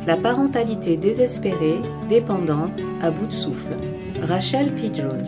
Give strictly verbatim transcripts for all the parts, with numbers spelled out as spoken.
La parentalité désespérée, dépendante, à bout de souffle. Rachel P. Jones.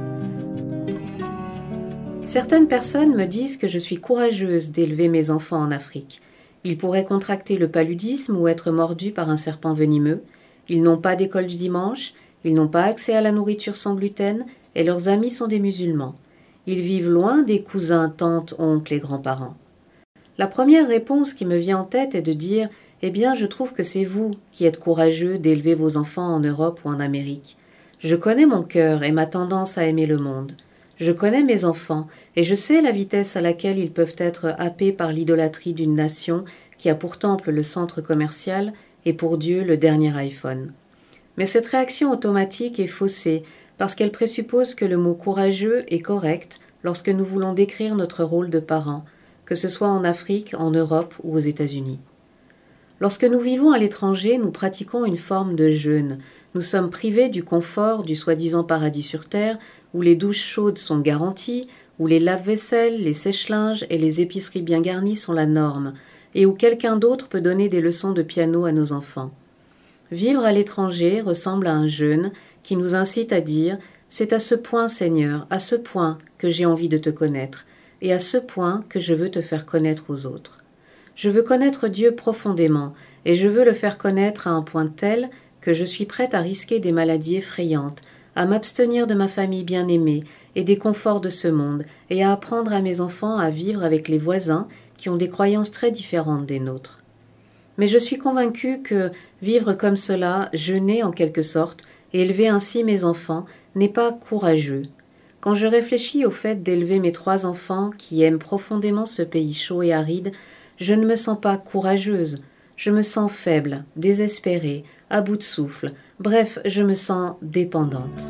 Certaines personnes me disent que je suis courageuse d'élever mes enfants en Afrique. Ils pourraient contracter le paludisme ou être mordus par un serpent venimeux. Ils n'ont pas d'école du dimanche, ils n'ont pas accès à la nourriture sans gluten et leurs amis sont des musulmans. Ils vivent loin des cousins, tantes, oncles et grands-parents. La première réponse qui me vient en tête est de dire « Eh bien, je trouve que c'est vous qui êtes courageux d'élever vos enfants en Europe ou en Amérique. Je connais mon cœur et ma tendance à aimer le monde. Je connais mes enfants et je sais la vitesse à laquelle ils peuvent être happés par l'idolâtrie d'une nation qui a pour temple le centre commercial et pour Dieu le dernier iPhone. Mais cette réaction automatique est faussée parce qu'elle présuppose que le mot courageux est correct lorsque nous voulons décrire notre rôle de parents, que ce soit en Afrique, en Europe ou aux États-Unis. Lorsque nous vivons à l'étranger, nous pratiquons une forme de jeûne. Nous sommes privés du confort du soi-disant paradis sur terre, où les douches chaudes sont garanties, où les lave-vaisselle, les sèche-linges et les épiceries bien garnies sont la norme, et où quelqu'un d'autre peut donner des leçons de piano à nos enfants. Vivre à l'étranger ressemble à un jeûne qui nous incite à dire « C'est à ce point, Seigneur, à ce point que j'ai envie de te connaître, et à ce point que je veux te faire connaître aux autres. » Je veux connaître Dieu profondément et je veux le faire connaître à un point tel que je suis prête à risquer des maladies effrayantes, à m'abstenir de ma famille bien-aimée et des conforts de ce monde et à apprendre à mes enfants à vivre avec les voisins qui ont des croyances très différentes des nôtres. Mais je suis convaincue que vivre comme cela, jeûner en quelque sorte, et élever ainsi mes enfants n'est pas courageux. Quand je réfléchis au fait d'élever mes trois enfants qui aiment profondément ce pays chaud et aride, je ne me sens pas courageuse, je me sens faible, désespérée, à bout de souffle, bref, je me sens dépendante.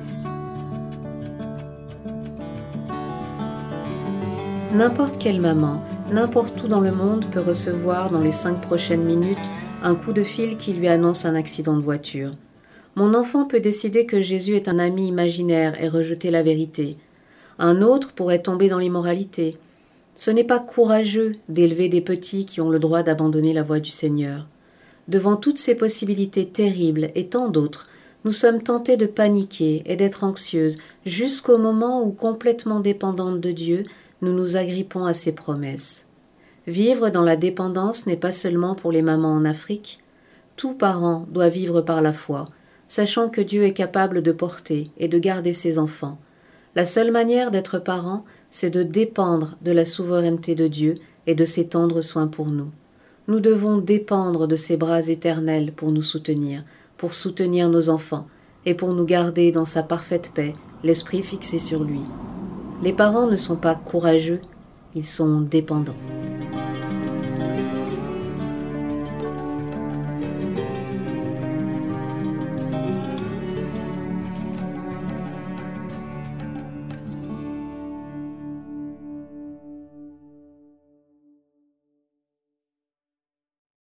N'importe quelle maman, n'importe où dans le monde peut recevoir dans les cinq prochaines minutes un coup de fil qui lui annonce un accident de voiture. Mon enfant peut décider que Jésus est un ami imaginaire et rejeter la vérité. Un autre pourrait tomber dans l'immoralité. Ce n'est pas courageux d'élever des petits qui ont le droit d'abandonner la voie du Seigneur. Devant toutes ces possibilités terribles et tant d'autres, nous sommes tentés de paniquer et d'être anxieuses jusqu'au moment où, complètement dépendantes de Dieu, nous nous agrippons à ses promesses. Vivre dans la dépendance n'est pas seulement pour les mamans en Afrique. Tout parent doit vivre par la foi, sachant que Dieu est capable de porter et de garder ses enfants. La seule manière d'être parent, c'est de dépendre de la souveraineté de Dieu et de ses tendres soins pour nous. Nous devons dépendre de ses bras éternels pour nous soutenir, pour soutenir nos enfants et pour nous garder dans sa parfaite paix, l'esprit fixé sur lui. Les parents ne sont pas courageux, ils sont dépendants.